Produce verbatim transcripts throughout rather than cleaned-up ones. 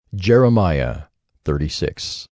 Jeremiah thirty-six.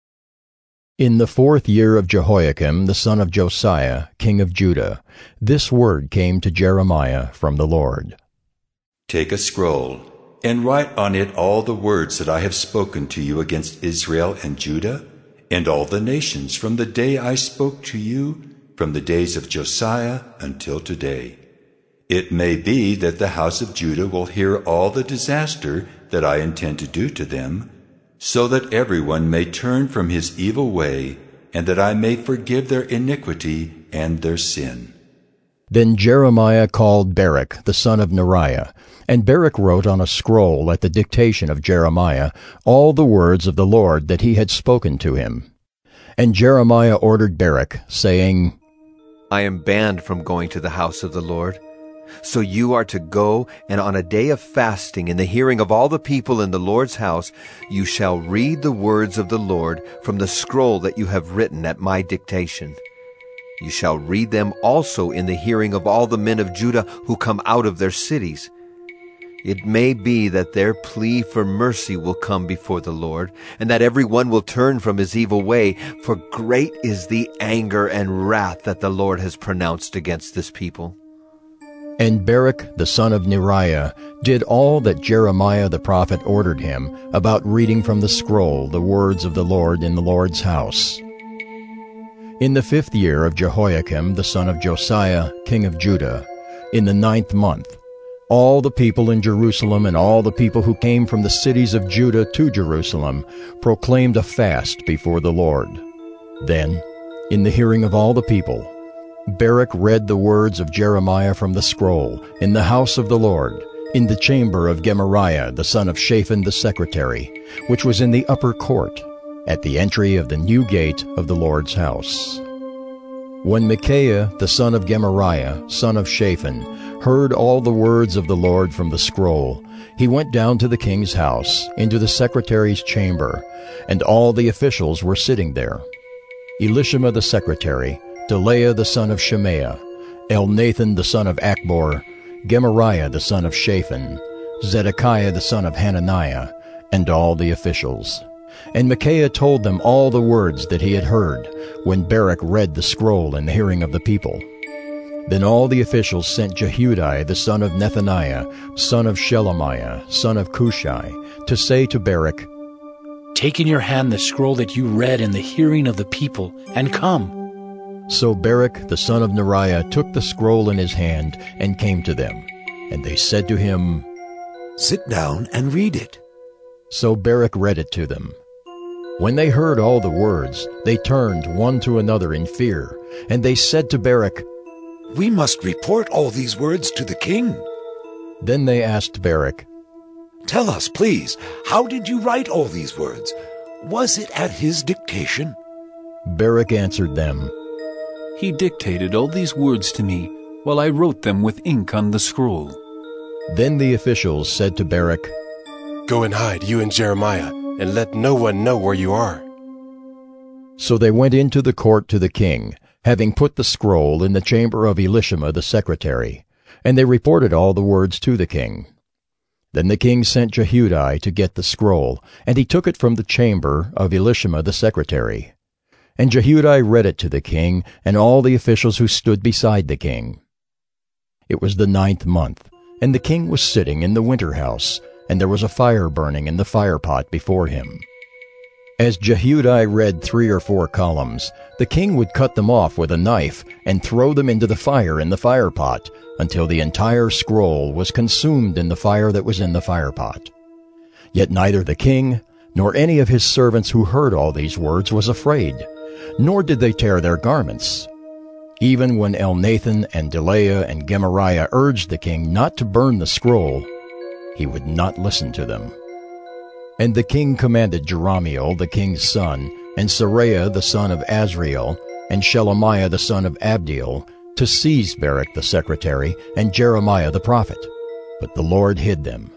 In the fourth year of Jehoiakim the son of Josiah, king of Judah, this word came to Jeremiah from the Lord. Take a scroll, and write on it all the words that I have spoken to you against Israel and Judah, and all the nations from the day I spoke to you, from the days of Josiah until today. It may be that the house of Judah will hear all the disaster that I intend to do to them, so that everyone may turn from his evil way, and that I may forgive their iniquity and their sin. Then Jeremiah called Baruch the son of Neriah, and Baruch wrote on a scroll at the dictation of Jeremiah all the words of the Lord that he had spoken to him. And Jeremiah ordered Baruch, saying, I am banned from going to the house of the Lord. So you are to go, and on a day of fasting, in the hearing of all the people in the Lord's house, you shall read the words of the Lord from the scroll that you have written at my dictation. You shall read them also in the hearing of all the men of Judah who come out of their cities. It may be that their plea for mercy will come before the Lord, and that every one will turn from his evil way, for great is the anger and wrath that the Lord has pronounced against this people. And Baruch the son of Neriah did all that Jeremiah the prophet ordered him about reading from the scroll the words of the Lord in the Lord's house. In the fifth year of Jehoiakim the son of Josiah, king of Judah, in the ninth month, all the people in Jerusalem and all the people who came from the cities of Judah to Jerusalem proclaimed a fast before the Lord. Then, in the hearing of all the people, Baruch read the words of Jeremiah from the scroll in the house of the Lord, in the chamber of Gemariah the son of Shaphan the secretary, which was in the upper court, at the entry of the new gate of the Lord's house. When Micaiah the son of Gemariah, son of Shaphan, heard all the words of the Lord from the scroll, he went down to the king's house, into the secretary's chamber, and all the officials were sitting there. Elishama the secretary, Delaiah the son of Shemaiah, Elnathan the son of Achbor, Gemariah the son of Shaphan, Zedekiah the son of Hananiah, and all the officials. And Micaiah told them all the words that he had heard, when Baruch read the scroll in the hearing of the people. Then all the officials sent Jehudi the son of Nethaniah, son of Shelemiah, son of Cushai, to say to Baruch, Take in your hand the scroll that you read in the hearing of the people, and come. So Baruch the son of Neriah took the scroll in his hand and came to them. And they said to him, Sit down and read it. So Baruch read it to them. When they heard all the words, they turned one to another in fear, and they said to Baruch, We must report all these words to the king. Then they asked Baruch, Tell us, please, how did you write all these words? Was it at his dictation? Baruch answered them, He dictated all these words to me while I wrote them with ink on the scroll. Then the officials said to Baruch, Go and hide, you and Jeremiah, and let no one know where you are. So they went into the court to the king, having put the scroll in the chamber of Elishama the secretary, and they reported all the words to the king. Then the king sent Jehudi to get the scroll, and he took it from the chamber of Elishama the secretary. And Jehudi read it to the king and all the officials who stood beside the king. It was the ninth month, and the king was sitting in the winter house, and there was a fire burning in the firepot before him. As Jehudi read three or four columns, the king would cut them off with a knife and throw them into the fire in the firepot until the entire scroll was consumed in the fire that was in the firepot. Yet neither the king nor any of his servants who heard all these words was afraid, nor did they tear their garments. Even when Elnathan and Delaiah and Gemariah urged the king not to burn the scroll, he would not listen to them. And the king commanded Jerahmeel the king's son, and Seraiah the son of Azriel, and Shelemiah the son of Abdiel, to seize Baruch the secretary and Jeremiah the prophet, but the Lord hid them.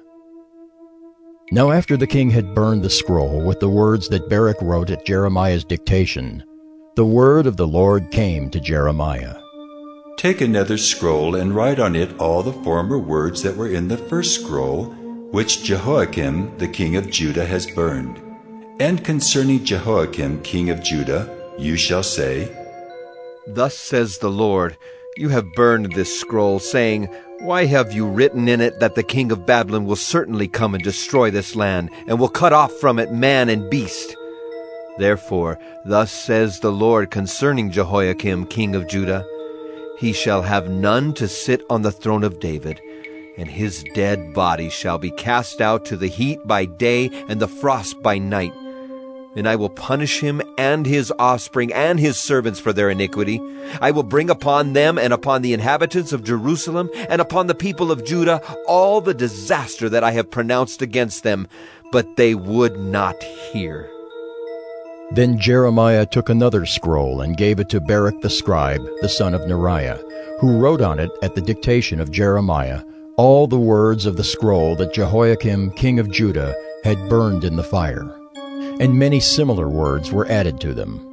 Now after the king had burned the scroll with the words that Baruch wrote at Jeremiah's dictation, the word of the Lord came to Jeremiah. Take another scroll and write on it all the former words that were in the first scroll, which Jehoiakim the king of Judah has burned. And concerning Jehoiakim king of Judah, you shall say, Thus says the Lord, you have burned this scroll, saying, Why have you written in it that the king of Babylon will certainly come and destroy this land, and will cut off from it man and beast? Therefore, thus says the Lord concerning Jehoiakim king of Judah, He shall have none to sit on the throne of David, and his dead body shall be cast out to the heat by day and the frost by night. And I will punish him and his offspring and his servants for their iniquity. I will bring upon them and upon the inhabitants of Jerusalem and upon the people of Judah all the disaster that I have pronounced against them, but they would not hear. Then Jeremiah took another scroll and gave it to Baruch the scribe, the son of Neriah, who wrote on it at the dictation of Jeremiah all the words of the scroll that Jehoiakim king of Judah had burned in the fire. And many similar words were added to them.